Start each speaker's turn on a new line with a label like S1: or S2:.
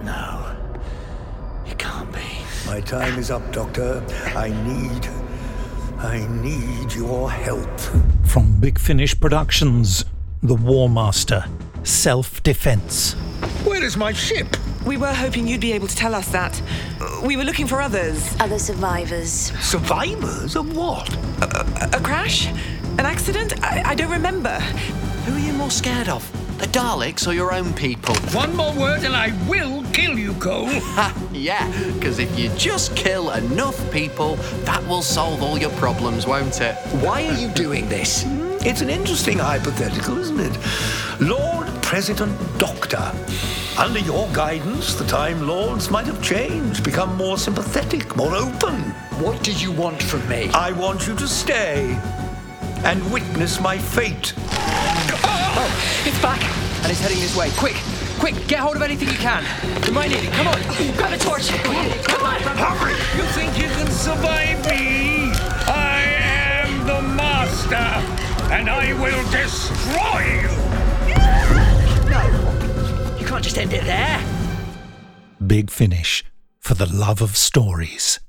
S1: No. It can't be.
S2: My time is up, Doctor. I need your help.
S3: From Big Finish Productions, The War Master, Self-Defense.
S4: Where is my ship?
S5: We were hoping you'd be able to tell us that. We were looking for others.
S6: Other survivors.
S4: Survivors of what?
S5: A crash? An accident? I don't remember.
S1: Who are you more scared of? The Daleks or your own people?
S4: One more word and I will kill you, Cole.
S1: Ha! Yeah, because if you just kill enough people, that will solve all your problems, won't it?
S4: Why are you doing this? It's an interesting hypothetical, isn't it? Lord President Doctor. Under your guidance, the Time Lords might have changed, become more sympathetic, more open.
S7: What do you want from me?
S4: I want you to stay and witness my fate.
S7: Oh, it's back, and it's heading this way. Quick, get hold of anything you can. You might need it. Come on, grab a torch. Come on,
S4: Hurry!
S8: You think you can survive me? I am the Master, and I will destroy you!
S7: No, you can't just end it there.
S3: Big Finish, for the love of stories.